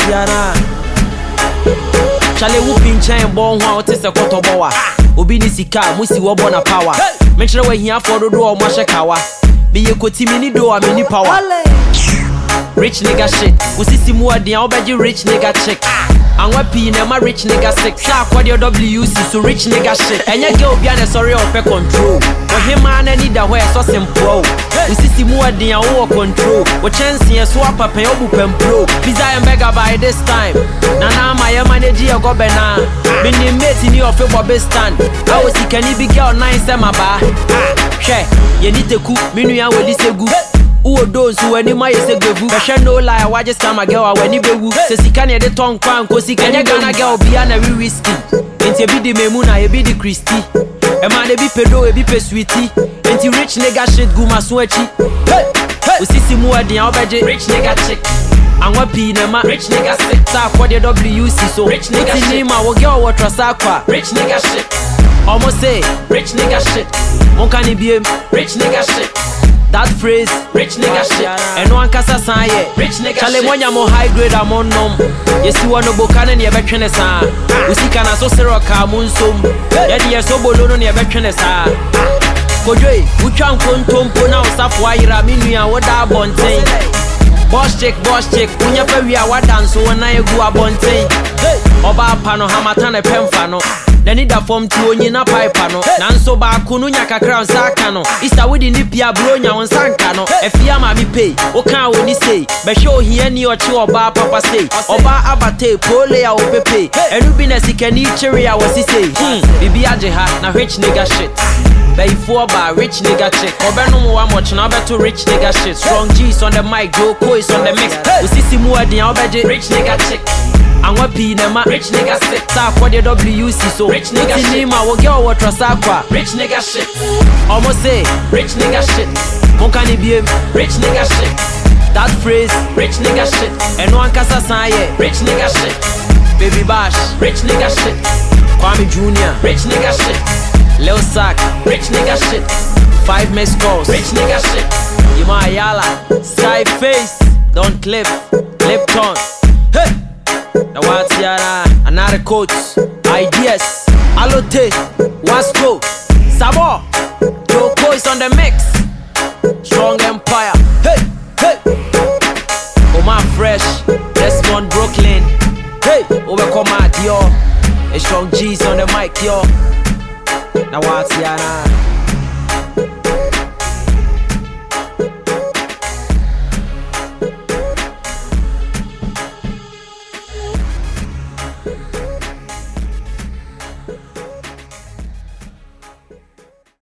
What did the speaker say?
Tiana. Chale whooping chain born one to say kotoboa. Obi ni sika, musi wo bona power. Make sure we here for do o mashakawa. Be ye kotimini do a mini power. Rich nigga shit. Usisi muadi obeji rich nigga chick. And what P my rich nigga sick. Sa kwadi WC so rich nigga shit. And ya girl be sorry of control. For him man need a way so simple. Usisi muadi o control. We chance here swap up obu pempro. Pizza and beggar by this time. Nana my manage your go bena. Bini mate in your football best stand. I was can be girl 9 sema ba. She ye need to cook minu ya we say good. Who those who any my say gevu? Fashion no lie, why just come a girl when you bewu? Say si can the tongue crown, cause si can gonna girl be an every risky. Ain't you be the memuna, you be the Christy. A man be pedo, a be pe sweetie. Ain't you rich nigga shit, guma sweaty. Hey, hey, we see si mua di budget, rich nigga chick. And what P nema, rich nigga sick. Sa kwa the WC so rich nigga shit. Nima wo girl what trasakwa, rich nigga shit. Almost say, rich nigga shit. Mon can be rich nigga shit. That phrase, rich nigga shit. And one kasa san ye, rich nigga shit. Chale mwanya mo high grade amon nom. Yesi wano bokane ni ebetwene sa. Usika na so sero ka munsom. Yedi yeso bolono ni ebetwene sa. Kojwe, ucha nkontompo na usafu wa ira minu ya wada bonten. Boss chick, unya pe wi awa dance wona egu abonten. Oba pano hamatane pemfano. Then it form to only na pipe no. Nanso ba kununya kakra nsaka no. Isa widi ni pia bronya onsanka no. Efia ma bi pay. O kan woni say. Be show here ni ochi oba papa say. Oba abate pole ya opepe. Enu bi na sikani chiri ya wasi say. Bibi aje ha na rich nigga shit. Bay for ba rich nigga chick. Obeno mo one much na beto rich nigga shit. Strong G's on the mic, Joe is on the mix. Usisi muadi obeje rich nigga chick. And what P nema rich nigga sick. Sa kwa the WC so rich nigga shit. Nima wo girl what trasakwa rich nigga shit. Almost say rich nigga shit. Mon can be rich nigga shit. That phrase rich nigga shit. And one kasa san ye rich nigga shit. Baby Bash rich nigga shit. Kwame Junior rich nigga shit. Lil Sack rich nigga shit. 5 missed calls rich nigga shit. Yuma Ayala side face don't clip Lipton. Hey. The Watiana, another coach, ideas, Alote, Waspo, Sabo, Joko is on the mix, Strong Empire, hey, hey, Omar Fresh, Desmond Brooklyn, hey, Overcome Dior, Strong G's on the mic, yo, the Watiana.